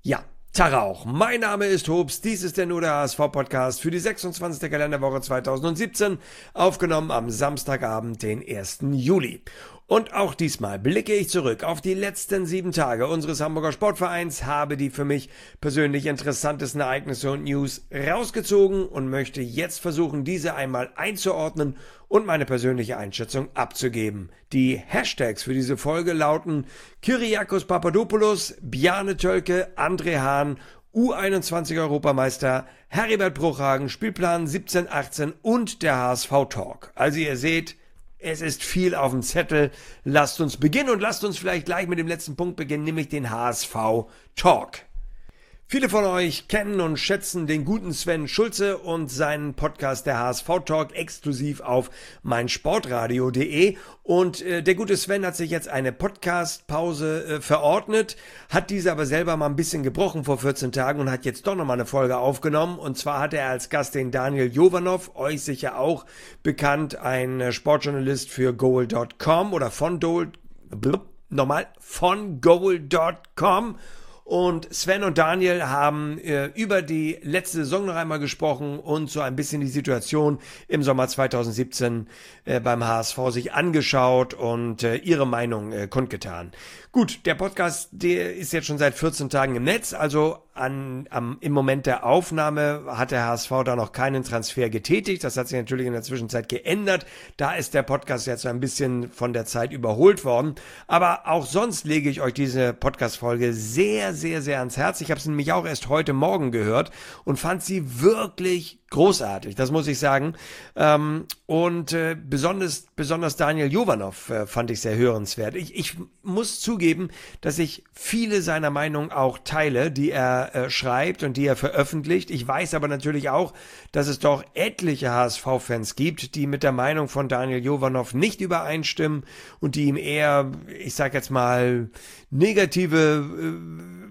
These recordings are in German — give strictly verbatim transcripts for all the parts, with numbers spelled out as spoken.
Ja, Tag auch. Mein Name ist Hobbs. Dies ist der Nur der H S V-Podcast für die sechsundzwanzigste Kalenderwoche zweitausendsiebzehn, aufgenommen am Samstagabend, den ersten Juli. Und auch diesmal blicke ich zurück auf die letzten sieben Tage unseres Hamburger Sportvereins, habe die für mich persönlich interessantesten Ereignisse und News rausgezogen und möchte jetzt versuchen, diese einmal einzuordnen und meine persönliche Einschätzung abzugeben. Die Hashtags für diese Folge lauten Kyriakos Papadopoulos, Bjarne Tölke, André Hahn, U einundzwanzig Europameister, Heribert Bruchhagen, Spielplan siebzehn achtzehn und der H S V-Talk. Also ihr seht, es ist viel auf dem Zettel. Lasst uns beginnen und lasst uns vielleicht gleich mit dem letzten Punkt beginnen, nämlich den H S V-Talk. Viele von euch kennen und schätzen den guten Sven Schulze und seinen Podcast der H S V-Talk exklusiv auf meinsportradio punkt de. Und äh, der gute Sven hat sich jetzt eine Podcast-Pause äh, verordnet, hat diese aber selber mal ein bisschen gebrochen vor vierzehn Tagen und hat jetzt doch nochmal eine Folge aufgenommen. Und zwar hat er als Gast den Daniel Jovanov, euch sicher auch bekannt, ein äh, Sportjournalist für goal punkt com oder von Goal, blub, nochmal, von goal punkt com. Und Sven und Daniel haben äh, über die letzte Saison noch einmal gesprochen und so ein bisschen die Situation im Sommer zweitausendsiebzehn äh, beim H S V sich angeschaut und äh, ihre Meinung äh, kundgetan. Gut, der Podcast, der ist jetzt schon seit vierzehn Tagen im Netz, also an, am, im Moment der Aufnahme hat der H S V da noch keinen Transfer getätigt. Das hat sich natürlich in der Zwischenzeit geändert. Da ist der Podcast jetzt ein bisschen von der Zeit überholt worden. Aber auch sonst lege ich euch diese Podcast-Folge sehr, sehr, sehr ans Herz. Ich habe sie nämlich auch erst heute Morgen gehört und fand sie wirklich großartig, das muss ich sagen. Ähm, und äh, besonders, besonders Daniel Jovanov äh, fand ich sehr hörenswert. Ich, ich muss zugeben, dass ich viele seiner Meinungen auch teile, die er äh, schreibt und die er veröffentlicht. Ich weiß aber natürlich auch, dass es doch etliche H S V-Fans gibt, die mit der Meinung von Daniel Jovanov nicht übereinstimmen und die ihm eher, ich sag jetzt mal, negative äh,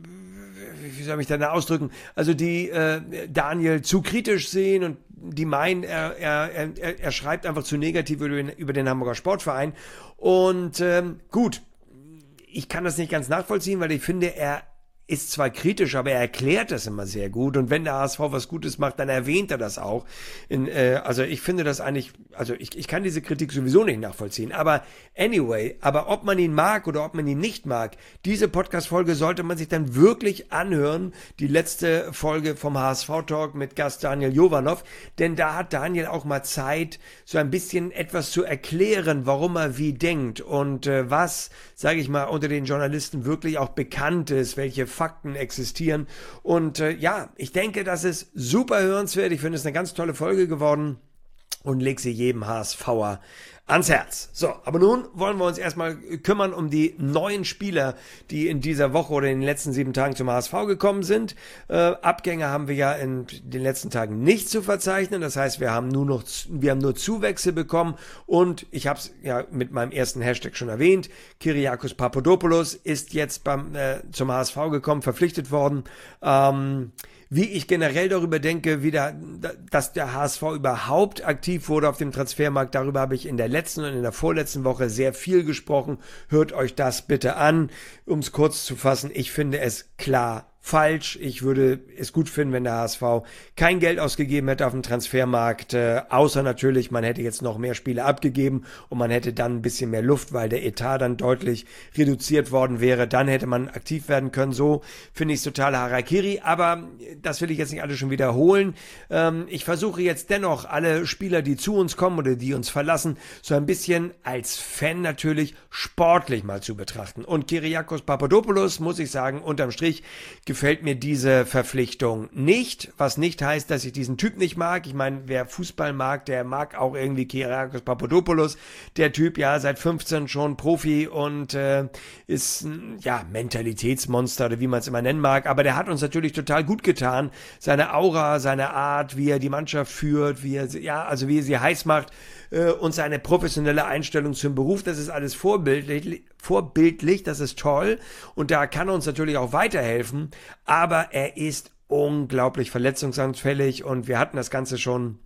wie soll ich mich denn da ausdrücken, also die äh, Daniel zu kritisch sehen und die meinen, er, er, er, er schreibt einfach zu negativ über den, über den Hamburger Sportverein. Und ähm, gut, ich kann das nicht ganz nachvollziehen, weil ich finde, er ist zwar kritisch, aber er erklärt das immer sehr gut. Und wenn der H S V was Gutes macht, dann erwähnt er das auch. In, äh, also ich finde das eigentlich, also ich, ich kann diese Kritik sowieso nicht nachvollziehen. Aber anyway, aber ob man ihn mag oder ob man ihn nicht mag, diese Podcast-Folge sollte man sich dann wirklich anhören. Die letzte Folge vom H S V-Talk mit Gast Daniel Jovanov. Denn da hat Daniel auch mal Zeit, so ein bisschen etwas zu erklären, warum er wie denkt und äh, was, sage ich mal, unter den Journalisten wirklich auch bekannt ist, welche Fakten existieren. Und äh, ja, ich denke, das ist super hörenswert. Ich finde es eine ganz tolle Folge geworden und leg sie jedem HSVer ans Herz. So, aber nun wollen wir uns erstmal kümmern um die neuen Spieler, die in dieser Woche oder in den letzten sieben Tagen zum H S V gekommen sind. Äh, Abgänge haben wir ja in den letzten Tagen nicht zu verzeichnen. Das heißt, wir haben nur noch, wir haben nur Zuwächse bekommen und ich habe es ja mit meinem ersten Hashtag schon erwähnt. Kyriakos Papadopoulos ist jetzt beim äh, zum H S V gekommen, verpflichtet worden. Ähm, Wie ich generell darüber denke, wie der, dass der H S V überhaupt aktiv wurde auf dem Transfermarkt, darüber habe ich in der letzten und in der vorletzten Woche sehr viel gesprochen. Hört euch das bitte an. Um es kurz zu fassen, ich finde es klar falsch. Ich würde es gut finden, wenn der H S V kein Geld ausgegeben hätte auf dem Transfermarkt, äh, außer natürlich, man hätte jetzt noch mehr Spiele abgegeben und man hätte dann ein bisschen mehr Luft, weil der Etat dann deutlich reduziert worden wäre. Dann hätte man aktiv werden können. So finde ich es total Harakiri, aber das will ich jetzt nicht alles schon wiederholen. Ähm, ich versuche jetzt dennoch alle Spieler, die zu uns kommen oder die uns verlassen, so ein bisschen als Fan natürlich sportlich mal zu betrachten. Und Kyriakos Papadopoulos, muss ich sagen, unterm Strich gefällt mir diese Verpflichtung nicht, was nicht heißt, dass ich diesen Typ nicht mag. Ich meine, wer Fußball mag, der mag auch irgendwie Kyriakos Papadopoulos. Der Typ, ja, seit fünfzehn schon Profi und äh, ist ein, ja, Mentalitätsmonster oder wie man es immer nennen mag. Aber der hat uns natürlich total gut getan. Seine Aura, seine Art, wie er die Mannschaft führt, wie er, ja, also wie er sie heiß macht äh, und seine professionelle Einstellung zum Beruf, das ist alles vorbildlich, vorbildlich, das ist toll und da kann er uns natürlich auch weiterhelfen. Aber er ist unglaublich verletzungsanfällig und wir hatten das Ganze schon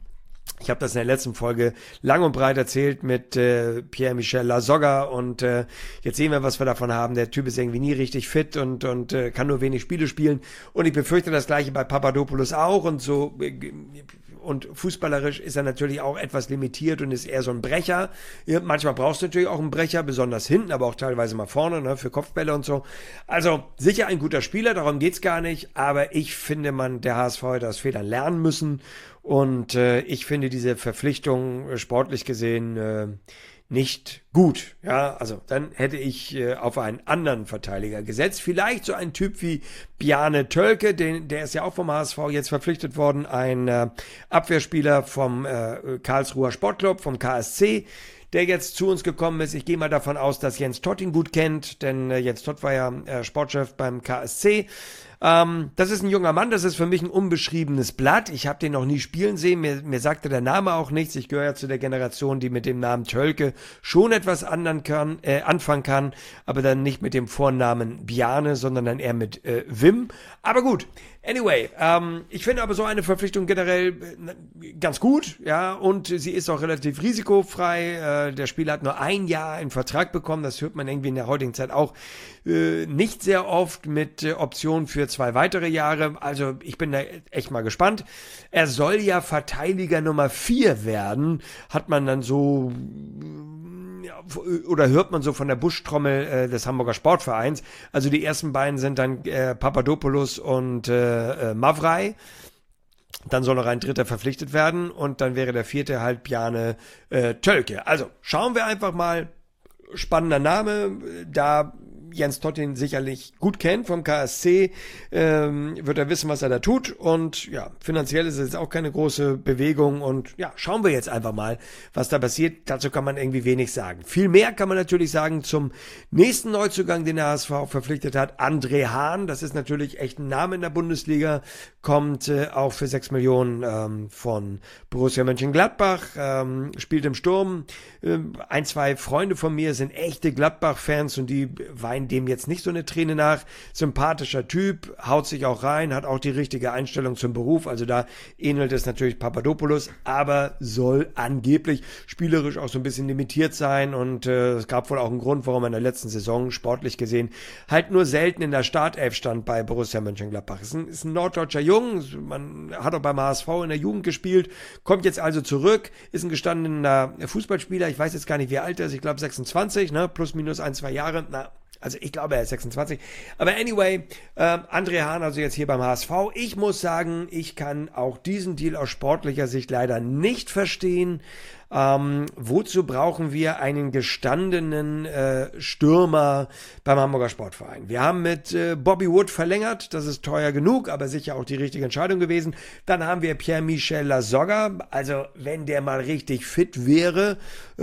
Ich habe das in der letzten Folge lang und breit erzählt mit äh, Pierre-Michel Lasogga und äh, jetzt sehen wir, was wir davon haben. Der Typ ist irgendwie nie richtig fit und und äh, kann nur wenig Spiele spielen und ich befürchte das gleiche bei Papadopoulos auch und so äh, und fußballerisch ist er natürlich auch etwas limitiert und ist eher so ein Brecher. Ja, manchmal brauchst du natürlich auch einen Brecher, besonders hinten, aber auch teilweise mal vorne, ne, für Kopfbälle und so. Also sicher ein guter Spieler, darum geht's gar nicht, aber ich finde, man der H S V hätte aus Fehlern lernen müssen. Und äh, ich finde diese Verpflichtung äh, sportlich gesehen äh, nicht gut. Ja, also dann hätte ich äh, auf einen anderen Verteidiger gesetzt. Vielleicht so ein Typ wie Bjarne Tölke, den, der ist ja auch vom H S V jetzt verpflichtet worden, ein äh, Abwehrspieler vom äh, Karlsruher Sportclub, vom K S C, der jetzt zu uns gekommen ist. Ich gehe mal davon aus, dass Jens Todt ihn gut kennt, denn äh, Jens Todt war ja äh, Sportchef beim K S C. Ähm, das ist ein junger Mann, das ist für mich ein unbeschriebenes Blatt. Ich habe den noch nie spielen sehen, mir, mir sagte der Name auch nichts. Ich gehöre ja zu der Generation, die mit dem Namen Tölke schon etwas anderen kann, äh, anfangen kann, aber dann nicht mit dem Vornamen Bjarne, sondern dann eher mit äh, Wim. Aber gut, anyway, ähm, ich finde aber so eine Verpflichtung generell äh, ganz gut, ja, und sie ist auch relativ risikofrei. Äh, der Spieler hat nur ein Jahr einen Vertrag bekommen, das hört man irgendwie in der heutigen Zeit auch äh, nicht sehr oft mit äh, Optionen für zwei weitere Jahre. Also ich bin da echt mal gespannt. Er soll ja Verteidiger Nummer vier werden, hat man dann so oder hört man so von der Buschtrommel äh, des Hamburger Sportvereins. Also die ersten beiden sind dann äh, Papadopoulos und äh, äh, Mavrei. Dann soll noch ein dritter verpflichtet werden und dann wäre der vierte halt Bjarne äh, Tölke. Also schauen wir einfach mal. Spannender Name, da Jens Todt ihn sicherlich gut kennt vom K S C, ähm, wird er wissen, was er da tut und ja, finanziell ist es jetzt auch keine große Bewegung und ja, schauen wir jetzt einfach mal, was da passiert. Dazu kann man irgendwie wenig sagen. Viel mehr kann man natürlich sagen zum nächsten Neuzugang, den der H S V verpflichtet hat, André Hahn. Das ist natürlich echt ein Name in der Bundesliga, kommt äh, auch für sechs Millionen ähm, von Borussia Mönchengladbach, ähm, spielt im Sturm. Äh, ein, zwei Freunde von mir sind echte Gladbach-Fans und die weinen dem jetzt nicht so eine Träne nach. Sympathischer Typ, haut sich auch rein, hat auch die richtige Einstellung zum Beruf. Also da ähnelt es natürlich Papadopoulos, aber soll angeblich spielerisch auch so ein bisschen limitiert sein. Und äh, es gab wohl auch einen Grund, warum er in der letzten Saison sportlich gesehen halt nur selten in der Startelf stand bei Borussia Mönchengladbach. Ist ein, ist ein norddeutscher Jung, man hat auch beim H S V in der Jugend gespielt, kommt jetzt also zurück, ist ein gestandener Fußballspieler. Ich weiß jetzt gar nicht, wie alt er ist. Ich glaube sechsundzwanzig, ne? Plus minus ein, zwei Jahre. Na, also ich glaube, er ist sechsundzwanzig. Aber anyway, äh, André Hahn also jetzt hier beim H S V. Ich muss sagen, ich kann auch diesen Deal aus sportlicher Sicht leider nicht verstehen. Ähm, wozu brauchen wir einen gestandenen äh, Stürmer beim Hamburger Sportverein? Wir haben mit äh, Bobby Wood verlängert, das ist teuer genug, aber sicher auch die richtige Entscheidung gewesen. Dann haben wir Pierre-Michel Lasogga, also wenn der mal richtig fit wäre,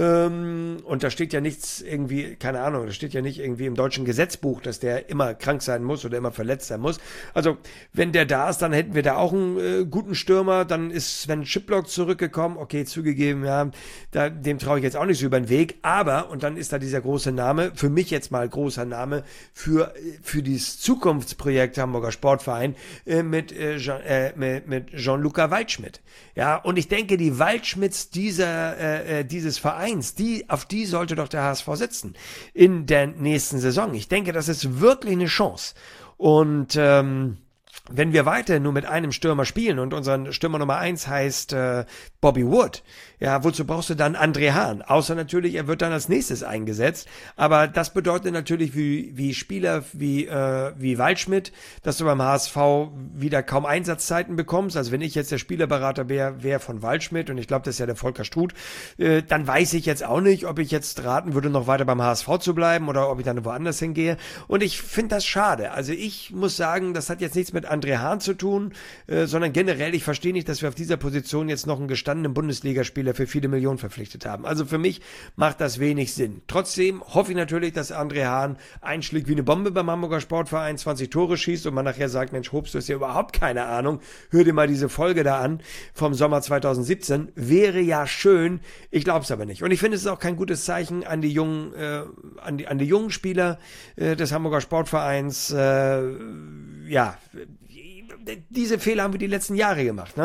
ähm, und da steht ja nichts irgendwie, keine Ahnung, da steht ja nicht irgendwie im deutschen Gesetzbuch, dass der immer krank sein muss oder immer verletzt sein muss. Also wenn der da ist, dann hätten wir da auch einen äh, guten Stürmer, dann ist Sven Schiplock zurückgekommen, okay, zugegeben, ja, Da, dem traue ich jetzt auch nicht so über den Weg, aber, und dann ist da dieser große Name, für mich jetzt mal großer Name, für, für dieses Zukunftsprojekt Hamburger Sportverein äh, mit, äh, Jean, äh, mit, mit Jean-Luca Waldschmidt. Ja, und ich denke, die Waldschmidts dieser, äh, dieses Vereins, die, auf die sollte doch der H S V setzen in der nächsten Saison. Ich denke, das ist wirklich eine Chance. Und, ähm, wenn wir weiter nur mit einem Stürmer spielen und unser Stürmer Nummer eins heißt äh, Bobby Wood, ja, wozu brauchst du dann André Hahn? Außer natürlich, er wird dann als nächstes eingesetzt. Aber das bedeutet natürlich wie, wie Spieler wie, äh, wie Waldschmidt, dass du beim H S V wieder kaum Einsatzzeiten bekommst. Also wenn ich jetzt der Spielerberater wäre, wäre von Waldschmidt und ich glaube, das ist ja der Volker Struth, äh, dann weiß ich jetzt auch nicht, ob ich jetzt raten würde, noch weiter beim H S V zu bleiben oder ob ich dann woanders hingehe. Und ich finde das schade. Also ich muss sagen, das hat jetzt nichts mit André Hahn zu tun, äh, sondern generell, ich verstehe nicht, dass wir auf dieser Position jetzt noch einen gestandenen Bundesligaspieler für viele Millionen verpflichtet haben. Also für mich macht das wenig Sinn. Trotzdem hoffe ich natürlich, dass André Hahn einschlägt wie eine Bombe beim Hamburger Sportverein, zwanzig Tore schießt und man nachher sagt, Mensch, Hobbs, du hast ja überhaupt keine Ahnung. Hör dir mal diese Folge da an vom Sommer zweitausendsiebzehn. Wäre ja schön. Ich glaube es aber nicht. Und ich finde, es ist auch kein gutes Zeichen an die jungen, äh, an die, an die jungen Spieler äh, des Hamburger Sportvereins. Äh, ja, diese Fehler haben wir die letzten Jahre gemacht. Ne?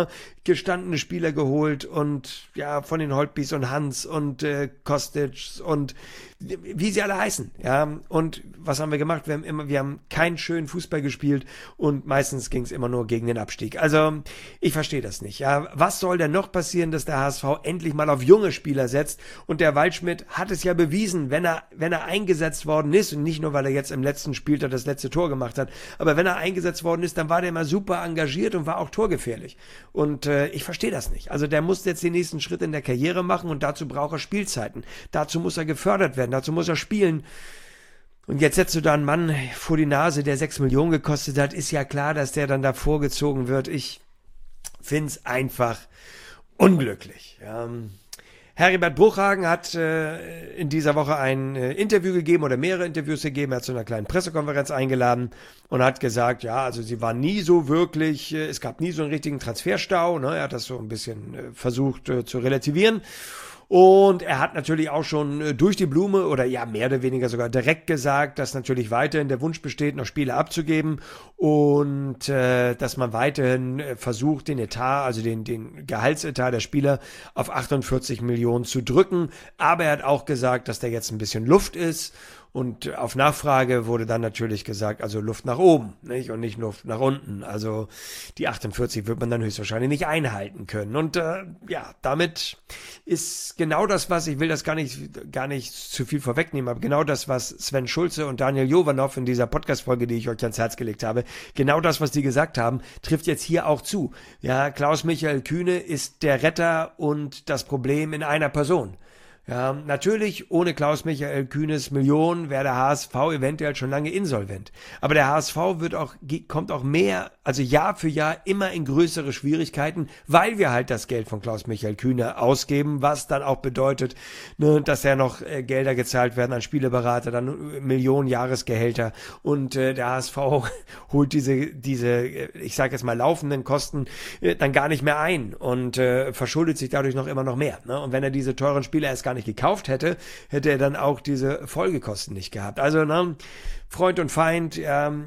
gestandene Spieler geholt und ja, von den Holtbys und Hans und äh, Kostic und wie sie alle heißen, ja, und was haben wir gemacht? Wir haben immer, wir haben keinen schönen Fußball gespielt und meistens ging es immer nur gegen den Abstieg. Also, ich verstehe das nicht, ja. Was soll denn noch passieren, dass der H S V endlich mal auf junge Spieler setzt? Und der Waldschmidt hat es ja bewiesen, wenn er, wenn er eingesetzt worden ist, und nicht nur, weil er jetzt im letzten Spieltag das letzte Tor gemacht hat, aber wenn er eingesetzt worden ist, dann war der immer super engagiert und war auch torgefährlich. Und äh, ich verstehe das nicht. Also, der muss jetzt den nächsten Schritt in der Karriere machen und dazu braucht er Spielzeiten. Dazu muss er gefördert werden. Dazu muss er spielen. Und jetzt setzt du da einen Mann vor die Nase, der sechs Millionen gekostet hat. Ist ja klar, dass der dann da vorgezogen wird. Ich finde es einfach unglücklich. Ja. Heribert Bruchhagen hat äh, in dieser Woche ein äh, Interview gegeben oder mehrere Interviews gegeben. Er hat zu einer kleinen Pressekonferenz eingeladen und hat gesagt, ja, also sie waren nie so wirklich, äh, es gab nie so einen richtigen Transferstau. Ne? Er hat das so ein bisschen äh, versucht äh, zu relativieren. Und er hat natürlich auch schon durch die Blume oder ja mehr oder weniger sogar direkt gesagt, dass natürlich weiterhin der Wunsch besteht, noch Spiele abzugeben und äh, dass man weiterhin versucht, den Etat, also den, den Gehaltsetat der Spieler auf achtundvierzig Millionen zu drücken. Aber er hat auch gesagt, dass da jetzt ein bisschen Luft ist. Und auf Nachfrage wurde dann natürlich gesagt, also Luft nach oben, nicht? Und nicht Luft nach unten. Also die achtundvierzig wird man dann höchstwahrscheinlich nicht einhalten können. Und äh, ja, damit ist genau das, was, ich will das gar nicht, gar nicht zu viel vorwegnehmen, aber genau das, was Sven Schulze und Daniel Jovanov in dieser Podcast-Folge, die ich euch ans Herz gelegt habe, genau das, was die gesagt haben, trifft jetzt hier auch zu. Ja, Klaus-Michael Kühne ist der Retter und das Problem in einer Person. Ja, natürlich, ohne Klaus-Michael Kühnes Millionen wäre der H S V eventuell schon lange insolvent. Aber der H S V wird auch, kommt auch mehr, also Jahr für Jahr immer in größere Schwierigkeiten, weil wir halt das Geld von Klaus-Michael Kühne ausgeben, was dann auch bedeutet, ne, dass ja noch äh, Gelder gezahlt werden an Spieleberater, dann Millionen Jahresgehälter und äh, der H S V holt diese, diese, ich sage jetzt mal laufenden Kosten äh, dann gar nicht mehr ein und äh, verschuldet sich dadurch noch immer noch mehr. Ne? Und wenn er diese teuren Spieler erst gar nicht gekauft hätte, hätte er dann auch diese Folgekosten nicht gehabt. Also ne, Freund und Feind ähm,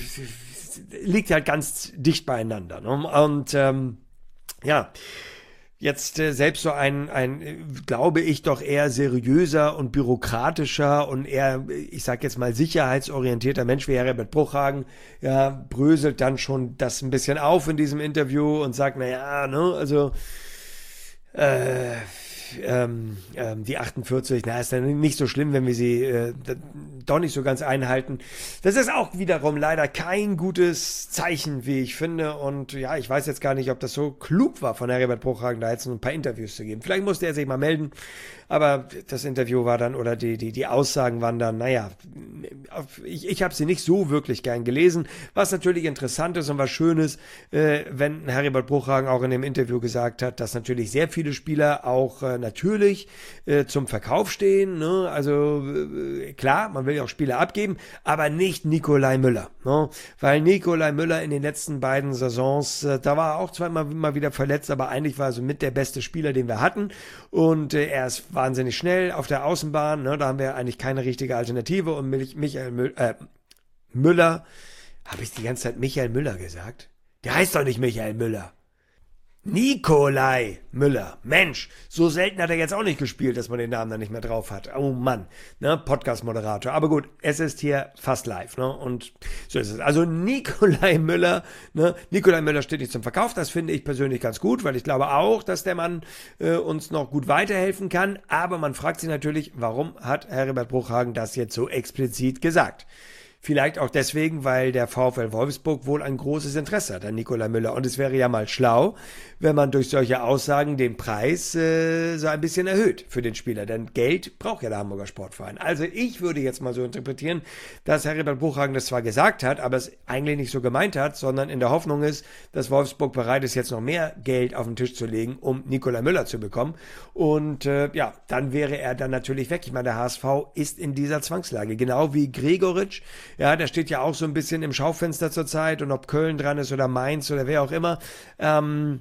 liegt halt ganz dicht beieinander. Ne? Und ähm, ja, jetzt äh, selbst so ein, ein, äh, glaube ich, doch eher seriöser und bürokratischer und eher, ich sag jetzt mal, sicherheitsorientierter Mensch wie Herbert Bruchhagen, ja, bröselt dann schon das ein bisschen auf in diesem Interview und sagt, na ja, ne, also äh, Ähm, ähm, die achtundvierzig, na, ist dann nicht so schlimm, wenn wir sie äh, doch nicht so ganz einhalten. Das ist auch wiederum leider kein gutes Zeichen, wie ich finde. Und ja, ich weiß jetzt gar nicht, ob das so klug war von Herbert Bruchhagen, da jetzt ein paar Interviews zu geben. Vielleicht musste er sich mal melden, aber das Interview war dann, oder die, die, die Aussagen waren dann, naja, ich, ich habe sie nicht so wirklich gern gelesen. Was natürlich interessant ist und was schön ist, äh, wenn Herbert Bruchhagen auch in dem Interview gesagt hat, dass natürlich sehr viele Spieler auch äh, natürlich äh, zum Verkauf stehen. Ne? Also äh, klar, man will ja auch Spieler abgeben, aber nicht Nikolai Müller. Ne? Weil Nikolai Müller in den letzten beiden Saisons, äh, da war er auch zweimal mal wieder verletzt, aber eigentlich war er so mit der beste Spieler, den wir hatten. Und äh, er ist wahnsinnig schnell auf der Außenbahn. Ne? Da haben wir eigentlich keine richtige Alternative. Und Michael Müller, äh, Müller, habe ich die ganze Zeit Michael Müller gesagt? Der heißt doch nicht Michael Müller. Nikolai Müller. Mensch, so selten hat er jetzt auch nicht gespielt, dass man den Namen da nicht mehr drauf hat. Oh Mann, ne, Podcast-Moderator. Aber gut, es ist hier fast live, ne, und so ist es. Also Nikolai Müller, ne, Nikolai Müller steht nicht zum Verkauf. Das finde ich persönlich ganz gut, weil ich glaube auch, dass der Mann äh, uns noch gut weiterhelfen kann. Aber man fragt sich natürlich, warum hat Herbert Bruchhagen das jetzt so explizit gesagt? Vielleicht auch deswegen, weil der VfL Wolfsburg wohl ein großes Interesse hat an Nikolai Müller. Und es wäre ja mal schlau, wenn man durch solche Aussagen den Preis äh, so ein bisschen erhöht für den Spieler. Denn Geld braucht ja der Hamburger Sportverein. Also ich würde jetzt mal so interpretieren, dass Herbert Bruchhagen das zwar gesagt hat, aber es eigentlich nicht so gemeint hat, sondern in der Hoffnung ist, dass Wolfsburg bereit ist, jetzt noch mehr Geld auf den Tisch zu legen, um Nikolai Müller zu bekommen. Und äh, ja, dann wäre er dann natürlich weg. Ich meine, der H S V ist in dieser Zwangslage. Genau wie Gregoritsch. Ja, der steht ja auch so ein bisschen im Schaufenster zurzeit und ob Köln dran ist oder Mainz oder wer auch immer. Ähm,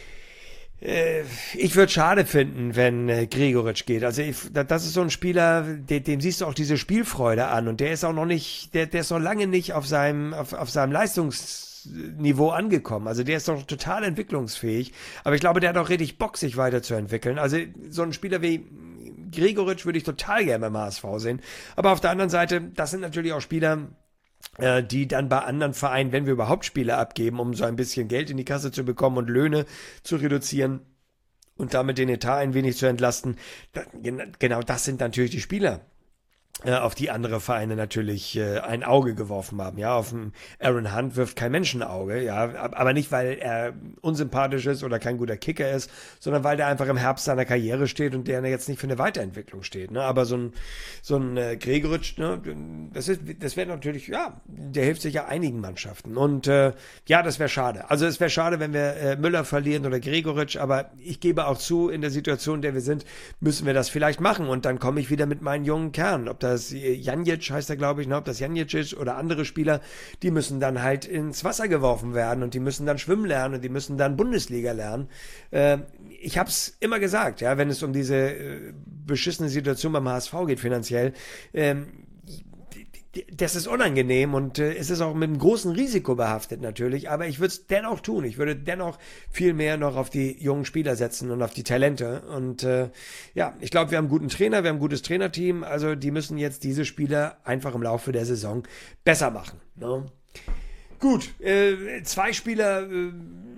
äh, ich würde schade finden, wenn äh, Gregoritsch geht. Also ich, das ist so ein Spieler, dem, dem siehst du auch diese Spielfreude an und der ist auch noch nicht, der, der ist noch lange nicht auf seinem, auf, auf seinem Leistungs Niveau angekommen. Also der ist doch total entwicklungsfähig. Aber ich glaube, der hat auch richtig Bock, sich weiterzuentwickeln. Also so ein Spieler wie Gregoritsch würde ich total gerne beim H S V sehen. Aber auf der anderen Seite, das sind natürlich auch Spieler, äh, die dann bei anderen Vereinen, wenn wir überhaupt Spieler abgeben, um so ein bisschen Geld in die Kasse zu bekommen und Löhne zu reduzieren und damit den Etat ein wenig zu entlasten, da, genau das sind natürlich die Spieler, auf die andere Vereine natürlich äh, ein Auge geworfen haben. Ja, auf den Aaron Hunt wirft kein Mensch ein Auge, ja, aber nicht, weil er unsympathisch ist oder kein guter Kicker ist, sondern weil der einfach im Herbst seiner Karriere steht und der jetzt nicht für eine Weiterentwicklung steht. Ne? Aber so ein so ein äh, Gregoritsch, ne, das ist, das wäre natürlich, ja, der hilft sicher einigen Mannschaften. Und äh, ja, das wäre schade. Also es wäre schade, wenn wir äh, Müller verlieren oder Gregoritsch, aber ich gebe auch zu, in der Situation, in der wir sind, müssen wir das vielleicht machen. Und dann komme ich wieder mit meinen jungen Kernen, ob das das Janjic heißt er, glaube ich, ne? Ob das Janjic ist oder andere Spieler, die müssen dann halt ins Wasser geworfen werden und die müssen dann schwimmen lernen und die müssen dann Bundesliga lernen. Äh, ich habe es immer gesagt, ja, wenn es um diese äh, beschissene Situation beim H S V geht finanziell, ähm, das ist unangenehm und äh, es ist auch mit einem großen Risiko behaftet natürlich, aber ich würde es dennoch tun. Ich würde dennoch viel mehr noch auf die jungen Spieler setzen und auf die Talente und äh, ja, ich glaube, wir haben einen guten Trainer, wir haben ein gutes Trainerteam, also die müssen jetzt diese Spieler einfach im Laufe der Saison besser machen. Ne? Gut, äh, zwei Spieler äh,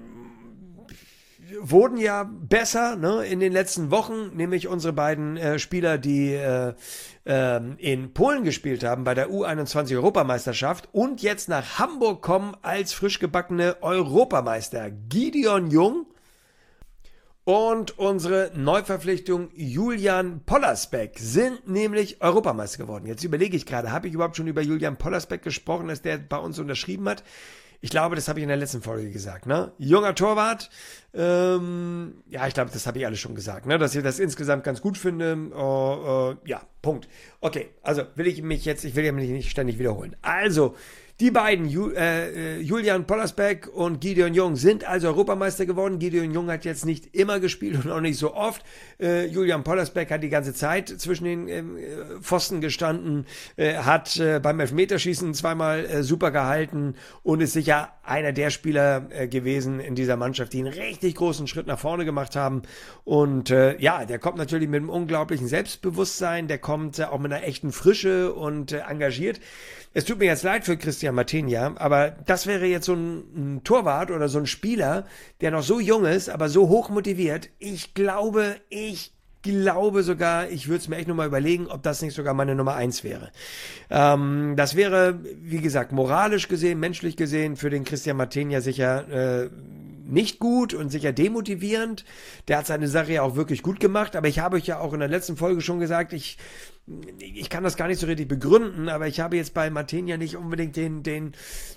wurden ja besser, ne, in den letzten Wochen, nämlich unsere beiden äh, Spieler, die äh, äh, in Polen gespielt haben bei der U einundzwanzig Europameisterschaft und jetzt nach Hamburg kommen als frisch gebackene Europameister. Gideon Jung und unsere Neuverpflichtung Julian Pollersbeck sind nämlich Europameister geworden. Jetzt überlege ich gerade, habe ich überhaupt schon über Julian Pollersbeck gesprochen, dass der bei uns unterschrieben hat? Ich glaube, das habe ich in der letzten Folge gesagt, ne? Junger Torwart, ähm, ja, ich glaube, das habe ich alles schon gesagt, ne? Dass ich das insgesamt ganz gut finde, uh, uh, ja, Punkt. Okay, also will ich mich jetzt, ich will ja mich nicht ständig wiederholen. Also, die beiden, Ju, äh, Julian Pollersbeck und Gideon Jung, sind also Europameister geworden. Gideon Jung hat jetzt nicht immer gespielt und auch nicht so oft. Äh, Julian Pollersbeck hat die ganze Zeit zwischen den äh, Pfosten gestanden, äh, hat äh, beim Elfmeterschießen zweimal äh, super gehalten und ist sicher einer der Spieler äh, gewesen in dieser Mannschaft, die einen richtig großen Schritt nach vorne gemacht haben. Und äh, ja, der kommt natürlich mit einem unglaublichen Selbstbewusstsein, der kommt äh, auch mit einer echten Frische und äh, engagiert. Es tut mir jetzt leid für Christian Martinia, aber das wäre jetzt so ein, ein Torwart oder so ein Spieler, der noch so jung ist, aber so hoch motiviert. Ich glaube, ich glaube sogar, ich würde es mir echt nochmal überlegen, ob das nicht sogar meine Nummer eins wäre. Ähm, das wäre, wie gesagt, moralisch gesehen, menschlich gesehen für den Christian Martinia sicher äh, nicht gut und sicher demotivierend. Der hat seine Sache ja auch wirklich gut gemacht, aber ich habe euch ja auch in der letzten Folge schon gesagt, ich ich kann das gar nicht so richtig begründen, aber ich habe jetzt bei Martinia nicht unbedingt den den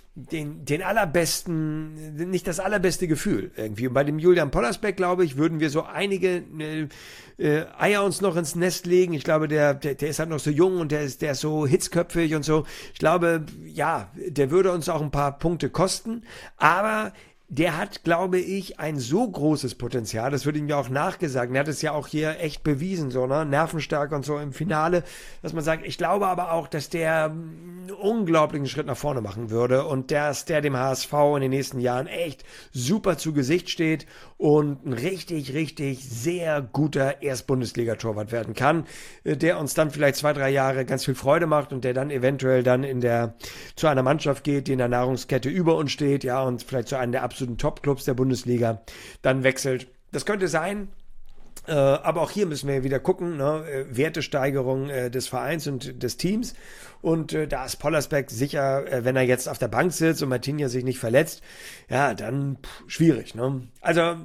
den den allerbesten, nicht das allerbeste Gefühl irgendwie. Und bei dem Julian Pollersbeck, glaube ich, würden wir so einige äh, äh, Eier uns noch ins Nest legen. Ich glaube, der, der der ist halt noch so jung und der ist der ist so hitzköpfig und so. Ich glaube, ja, der würde uns auch ein paar Punkte kosten, aber der hat, glaube ich, ein so großes Potenzial, das wird ihm ja auch nachgesagt, er hat es ja auch hier echt bewiesen, so, ne, Nervenstark und so im Finale, dass man sagt, ich glaube aber auch, dass der einen unglaublichen Schritt nach vorne machen würde und dass der dem H S V in den nächsten Jahren echt super zu Gesicht steht und ein richtig, richtig sehr guter Erstbundesliga-Torwart werden kann, der uns dann vielleicht zwei, drei Jahre ganz viel Freude macht und der dann eventuell dann in der, zu einer Mannschaft geht, die in der Nahrungskette über uns steht, ja, und vielleicht zu einem der absoluten Top-Clubs der Bundesliga dann wechselt. Das könnte sein, äh, aber auch hier müssen wir wieder gucken, ne? äh, Wertesteigerung äh, des Vereins und des Teams und äh, da ist Pollersbeck sicher, äh, wenn er jetzt auf der Bank sitzt und Martinia sich nicht verletzt, ja, dann pff, schwierig. Ne? Also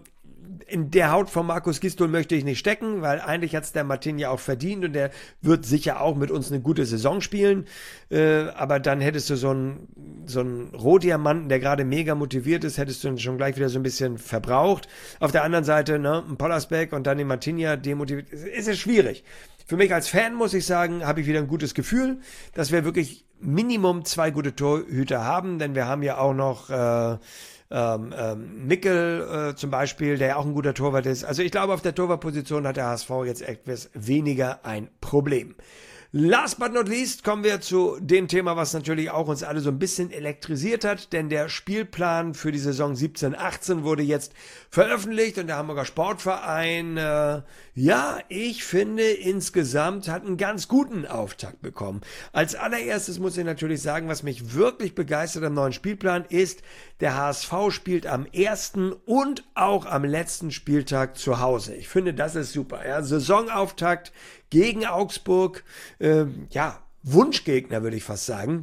in der Haut von Markus Gisdol möchte ich nicht stecken, weil eigentlich hat es der Martinia auch verdient und der wird sicher auch mit uns eine gute Saison spielen. Äh, aber dann hättest du so einen, so einen Rohdiamanten, der gerade mega motiviert ist, hättest du ihn schon gleich wieder so ein bisschen verbraucht. Auf der anderen Seite, ne, ein Pollersbeck und dann den Martinia demotiviert. Ist es schwierig. Für mich als Fan muss ich sagen, habe ich wieder ein gutes Gefühl, dass wir wirklich Minimum zwei gute Torhüter haben, denn wir haben ja auch noch äh, Ähm, ähm, Mickel äh, zum Beispiel, der ja auch ein guter Torwart ist. Also ich glaube, auf der Torwartposition hat der H S V jetzt etwas weniger ein Problem. Last but not least kommen wir zu dem Thema, was natürlich auch uns alle so ein bisschen elektrisiert hat, denn der Spielplan für die Saison siebzehn achtzehn wurde jetzt veröffentlicht und der Hamburger Sportverein, äh, ja, ich finde insgesamt hat einen ganz guten Auftakt bekommen. Als allererstes muss ich natürlich sagen, was mich wirklich begeistert am neuen Spielplan ist, der H S V spielt am ersten und auch am letzten Spieltag zu Hause. Ich finde, das ist super. Ja, Saisonauftakt gegen Augsburg, äh, ja, Wunschgegner würde ich fast sagen.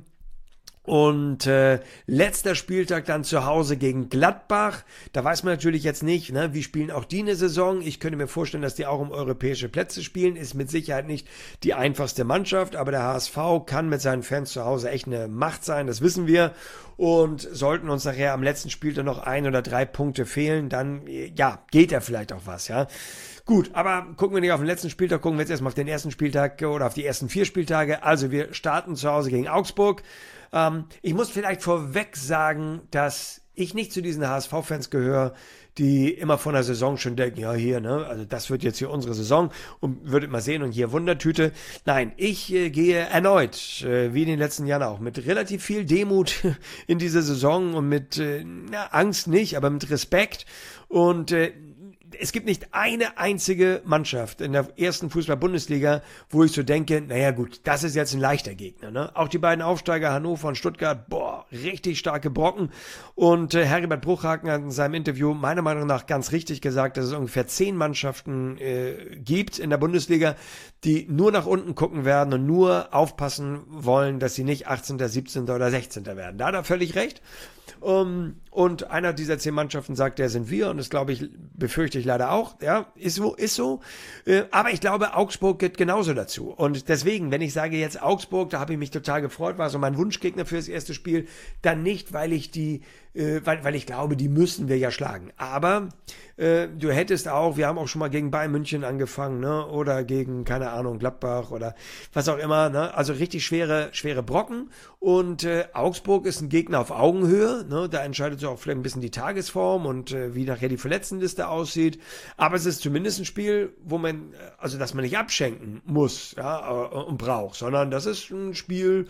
Und äh, letzter Spieltag dann zu Hause gegen Gladbach. Da weiß man natürlich jetzt nicht, ne, wie spielen auch die eine Saison. Ich könnte mir vorstellen, dass die auch um europäische Plätze spielen. Ist mit Sicherheit nicht die einfachste Mannschaft, aber der H S V kann mit seinen Fans zu Hause echt eine Macht sein, das wissen wir. Und sollten uns nachher am letzten Spieltag noch ein oder drei Punkte fehlen, dann, ja, geht ja vielleicht auch was, ja. Gut, aber gucken wir nicht auf den letzten Spieltag, gucken wir jetzt erstmal auf den ersten Spieltag oder auf die ersten vier Spieltage. Also wir starten zu Hause gegen Augsburg. Ähm, ich muss vielleicht vorweg sagen, dass ich nicht zu diesen H S V-Fans gehöre, die immer vor einer Saison schon denken, ja hier, ne, also das wird jetzt hier unsere Saison und würdet mal sehen und hier Wundertüte. Nein, ich äh, gehe erneut, äh, wie in den letzten Jahren auch, mit relativ viel Demut in diese Saison und mit, äh, na, Angst nicht, aber mit Respekt und äh, es gibt nicht eine einzige Mannschaft in der ersten Fußball-Bundesliga, wo ich so denke, naja gut, das ist jetzt ein leichter Gegner. Ne? Auch die beiden Aufsteiger Hannover und Stuttgart, boah, richtig starke Brocken. Und äh, Heribert Bruchhagen hat in seinem Interview meiner Meinung nach ganz richtig gesagt, dass es ungefähr zehn Mannschaften äh, gibt in der Bundesliga, die nur nach unten gucken werden und nur aufpassen wollen, dass sie nicht achtzehnter, siebzehnter oder sechzehnter werden. Da hat er völlig recht. Um, und einer dieser zehn Mannschaften sagt, der sind wir und das glaube ich, befürchte ich leider auch, ja, ist so, ist so, äh, aber ich glaube, Augsburg geht genauso dazu und deswegen, wenn ich sage jetzt Augsburg, da habe ich mich total gefreut, war so mein Wunschgegner für das erste Spiel, dann nicht, weil ich die, äh, weil, weil ich glaube, die müssen wir ja schlagen, aber äh, du hättest auch, wir haben auch schon mal gegen Bayern München angefangen, ne, oder gegen, keine Ahnung, Gladbach oder was auch immer, ne, also richtig schwere, schwere Brocken und äh, Augsburg ist ein Gegner auf Augenhöhe, ne, da entscheidet sich auch vielleicht ein bisschen die Tagesform und äh, wie nachher die Verletztenliste aussieht. Aber es ist zumindest ein Spiel, wo man, also dass man nicht abschenken muss, ja, und braucht, sondern das ist ein Spiel,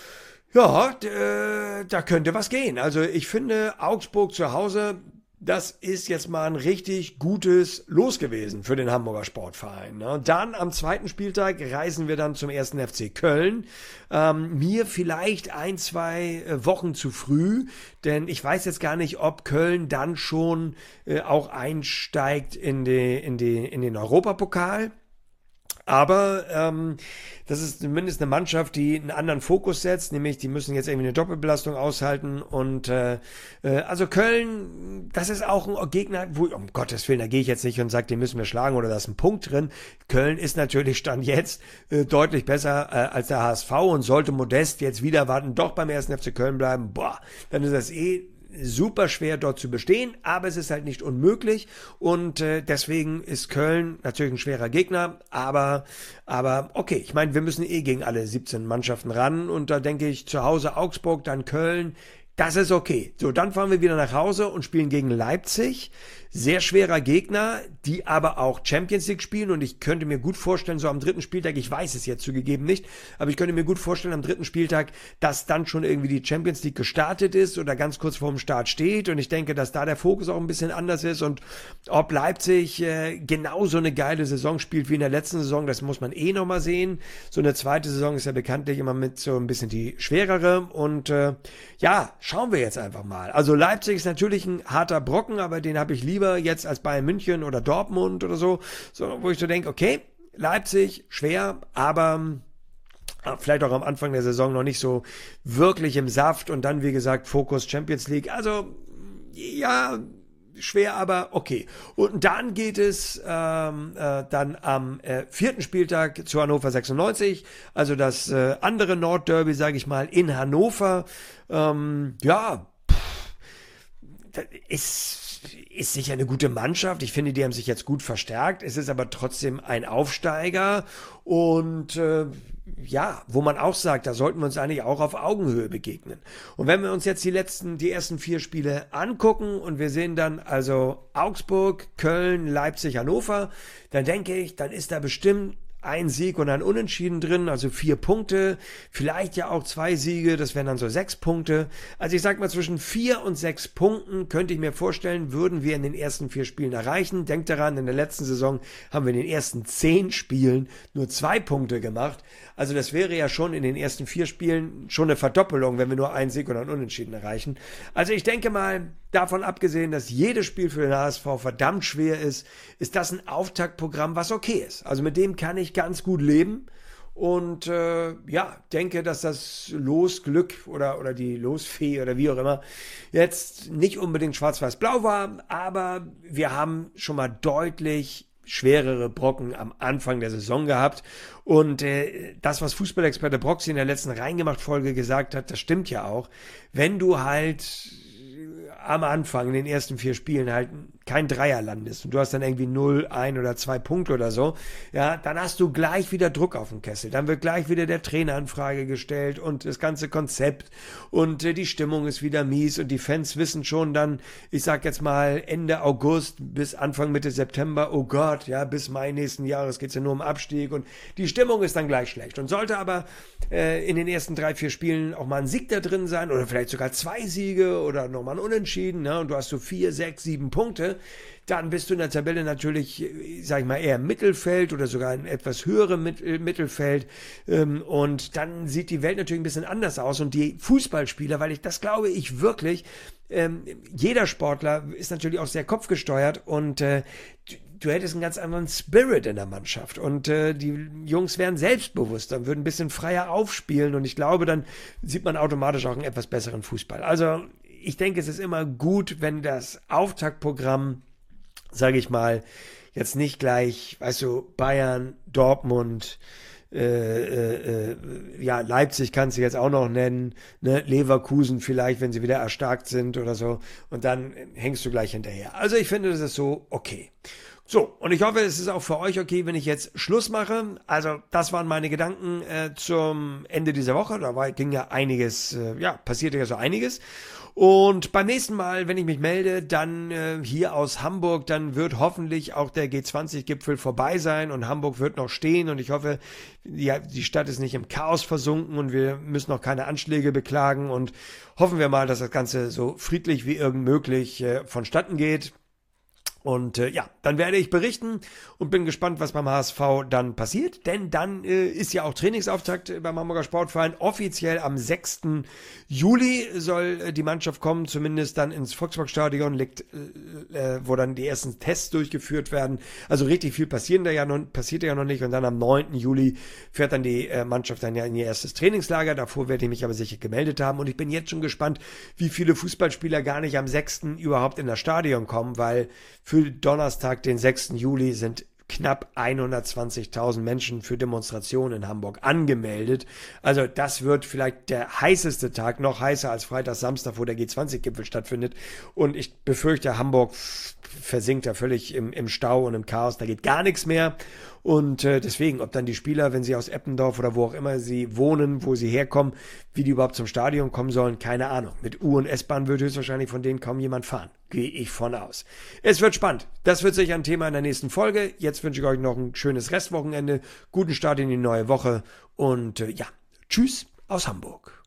ja, d- da könnte was gehen. Also ich finde, Augsburg zu Hause, das ist jetzt mal ein richtig gutes Los gewesen für den Hamburger Sportverein. Ne? Dann am zweiten Spieltag reisen wir dann zum ersten F C Köln. Ähm, mir vielleicht ein, zwei Wochen zu früh, denn ich weiß jetzt gar nicht, ob Köln dann schon äh, auch einsteigt in, die, in, die, in den Europapokal. Aber ähm, das ist zumindest eine Mannschaft, die einen anderen Fokus setzt, nämlich die müssen jetzt irgendwie eine Doppelbelastung aushalten und äh, äh, also Köln, das ist auch ein Gegner, wo, um Gottes Willen, da gehe ich jetzt nicht und sage, den müssen wir schlagen oder da ist ein Punkt drin. Köln ist natürlich Stand jetzt äh, deutlich besser äh, als der H S V und sollte Modest jetzt wieder warten, doch beim ersten F C Köln bleiben, boah, dann ist das eh super schwer dort zu bestehen, aber es ist halt nicht unmöglich und äh, deswegen ist Köln natürlich ein schwerer Gegner, aber aber okay, ich meine, wir müssen eh gegen alle siebzehn Mannschaften ran und da denke ich, zu Hause Augsburg, dann Köln, das ist okay. So, dann fahren wir wieder nach Hause und spielen gegen Leipzig. Sehr schwerer Gegner, die aber auch Champions League spielen und ich könnte mir gut vorstellen, so am dritten Spieltag, ich weiß es jetzt zugegeben nicht, aber ich könnte mir gut vorstellen am dritten Spieltag, dass dann schon irgendwie die Champions League gestartet ist oder ganz kurz vor dem Start steht und ich denke, dass da der Fokus auch ein bisschen anders ist und ob Leipzig äh, genauso eine geile Saison spielt wie in der letzten Saison, das muss man eh nochmal sehen. So eine zweite Saison ist ja bekanntlich immer mit so ein bisschen die schwerere und äh, ja, schauen wir jetzt einfach mal. Also Leipzig ist natürlich ein harter Brocken, aber den habe ich lieber jetzt als Bayern München oder Dortmund oder so, so wo ich so denke, okay, Leipzig, schwer, aber vielleicht auch am Anfang der Saison noch nicht so wirklich im Saft und dann, wie gesagt, Fokus Champions League. Also, ja, schwer, aber okay. Und dann geht es ähm, äh, dann am äh, vierten Spieltag zu Hannover sechsundneunzig, also das äh, andere Nordderby, sage ich mal, in Hannover. Ähm, ja, pff, das ist ist sicher eine gute Mannschaft. Ich finde, die haben sich jetzt gut verstärkt. Es ist aber trotzdem ein Aufsteiger und äh, ja, wo man auch sagt, da sollten wir uns eigentlich auch auf Augenhöhe begegnen. Und wenn wir uns jetzt die letzten, die ersten vier Spiele angucken und wir sehen dann also Augsburg, Köln, Leipzig, Hannover, dann denke ich, dann ist da bestimmt ein Sieg und ein Unentschieden drin, also vier Punkte, vielleicht ja auch zwei Siege, das wären dann so sechs Punkte. Also ich sag mal, zwischen vier und sechs Punkten könnte ich mir vorstellen, würden wir in den ersten vier Spielen erreichen. Denkt daran, in der letzten Saison haben wir in den ersten zehn Spielen nur zwei Punkte gemacht. Also das wäre ja schon in den ersten vier Spielen schon eine Verdoppelung, wenn wir nur einen Sieg oder einen Unentschieden erreichen. Also ich denke mal, davon abgesehen, dass jedes Spiel für den H S V verdammt schwer ist, ist das ein Auftaktprogramm, was okay ist. Also mit dem kann ich ganz gut leben und äh, ja, denke, dass das Losglück oder, oder die Losfee oder wie auch immer jetzt nicht unbedingt schwarz-weiß-blau war, aber wir haben schon mal deutlich schwerere Brocken am Anfang der Saison gehabt und äh, das, was Fußballexperte Broxy in der letzten Reingemacht-Folge gesagt hat, das stimmt ja auch. Wenn du halt am Anfang in den ersten vier Spielen halt kein Dreier landest und du hast dann irgendwie null, ein oder zwei Punkte oder so, ja, dann hast du gleich wieder Druck auf dem Kessel. Dann wird gleich wieder der Trainer in Frage gestellt und das ganze Konzept und äh, die Stimmung ist wieder mies und die Fans wissen schon dann, ich sag jetzt mal Ende August bis Anfang Mitte September, oh Gott, ja, bis Mai nächsten Jahres geht's ja nur um Abstieg und die Stimmung ist dann gleich schlecht. Und sollte aber äh, in den ersten drei, vier Spielen auch mal ein Sieg da drin sein oder vielleicht sogar zwei Siege oder nochmal ein Unentschieden, ne, und du hast so vier, sechs, sieben Punkte, dann bist du in der Tabelle natürlich, sag ich mal, eher im Mittelfeld oder sogar in etwas höherem Mittelfeld. Und dann sieht die Welt natürlich ein bisschen anders aus. Und die Fußballspieler, weil ich das glaube ich wirklich, jeder Sportler ist natürlich auch sehr kopfgesteuert und du hättest einen ganz anderen Spirit in der Mannschaft und äh, die Jungs wären selbstbewusster, würden ein bisschen freier aufspielen und ich glaube, dann sieht man automatisch auch einen etwas besseren Fußball. Also ich denke, es ist immer gut, wenn das Auftaktprogramm, sage ich mal, jetzt nicht gleich, weißt du, Bayern, Dortmund, Äh, äh, ja, Leipzig kannst du jetzt auch noch nennen, ne? Leverkusen vielleicht, wenn sie wieder erstarkt sind oder so und dann hängst du gleich hinterher. Also ich finde, das ist so okay. So, und ich hoffe, es ist auch für euch okay, wenn ich jetzt Schluss mache. Also das waren meine Gedanken äh, zum Ende dieser Woche. Da war, ging ja einiges, äh, ja, passierte ja so einiges. Und beim nächsten Mal, wenn ich mich melde, dann äh, hier aus Hamburg, dann wird hoffentlich auch der G zwanzig Gipfel vorbei sein und Hamburg wird noch stehen und ich hoffe, ja, die Stadt ist nicht im Chaos versunken und wir müssen noch keine Anschläge beklagen und hoffen wir mal, dass das Ganze so friedlich wie irgend möglich äh, vonstatten geht. Und äh, ja, dann werde ich berichten und bin gespannt, was beim H S V dann passiert, denn dann äh, ist ja auch Trainingsauftakt beim Hamburger Sportverein. Offiziell am sechsten Juli soll äh, die Mannschaft kommen, zumindest dann ins Volksparkstadion, liegt, äh, wo dann die ersten Tests durchgeführt werden. Also richtig viel passieren da ja noch, passiert ja noch nicht und dann am neunten Juli fährt dann die äh, Mannschaft dann ja in ihr erstes Trainingslager. Davor werde ich mich aber sicher gemeldet haben und ich bin jetzt schon gespannt, wie viele Fußballspieler gar nicht am sechsten überhaupt in das Stadion kommen, weil für Donnerstag, den sechsten Juli, sind knapp hundertzwanzigtausend Menschen für Demonstrationen in Hamburg angemeldet. Also das wird vielleicht der heißeste Tag, noch heißer als Freitag, Samstag, wo der G zwanzig Gipfel stattfindet. Und ich befürchte, Hamburg versinkt da völlig im, im Stau und im Chaos. Da geht gar nichts mehr. Und äh, deswegen, ob dann die Spieler, wenn sie aus Eppendorf oder wo auch immer sie wohnen, wo sie herkommen, wie die überhaupt zum Stadion kommen sollen, keine Ahnung. Mit U- und S-Bahn wird höchstwahrscheinlich von denen kaum jemand fahren. Gehe ich von aus. Es wird spannend. Das wird sicher ein Thema in der nächsten Folge. Jetzt wünsche ich euch noch ein schönes Restwochenende, guten Start in die neue Woche und äh, ja, tschüss aus Hamburg.